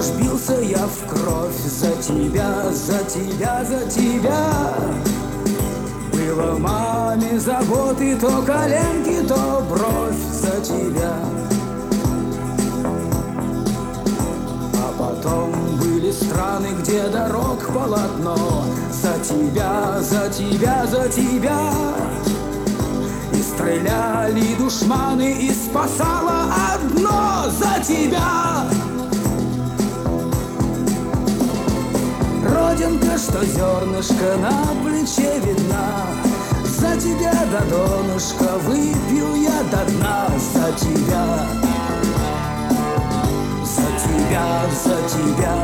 уж бился я в кровь за тебя, за тебя, за тебя. Было маме заботы, то коленки, то бровь за тебя. А потом были страны, где дорог полотно. За тебя, за тебя, за тебя. И стреляли душманы, и спасало одно за тебя. Родинка, что зернышко на плече видна. За тебя до донышка выпью я до дна. За тебя, за тебя, за тебя.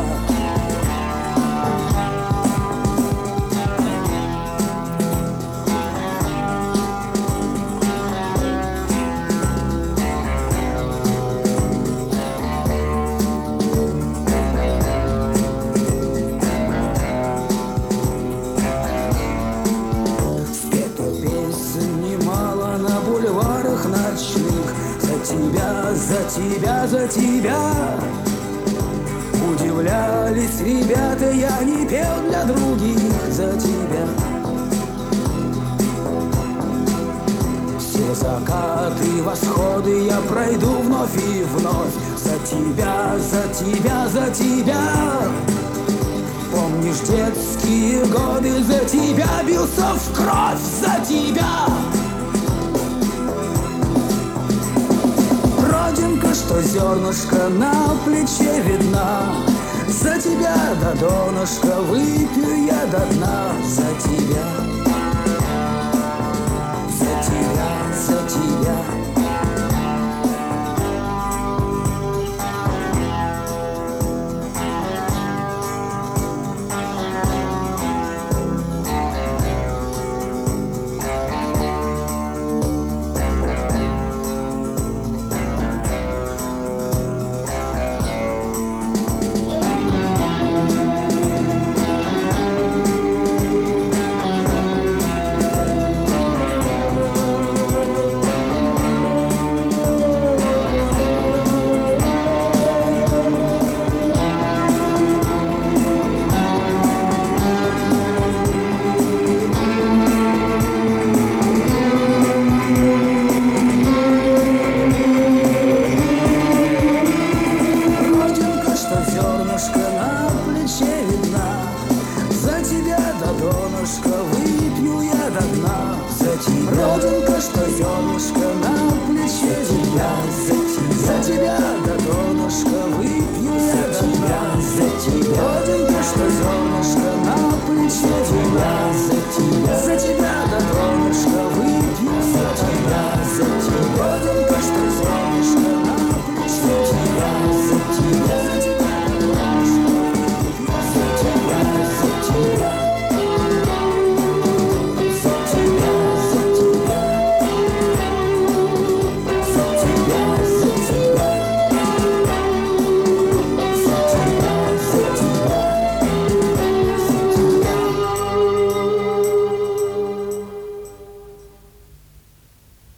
Ночных. За тебя, за тебя, за тебя. Удивлялись ребята, я не пел для других. За тебя. Все закаты, восходы я пройду вновь и вновь. За тебя, за тебя, за тебя. Помнишь детские годы, за тебя бился в кровь, за тебя. Родинка, что зернышко на плече видна. За тебя до донышка выпью я до дна. За тебя, за тебя, за тебя.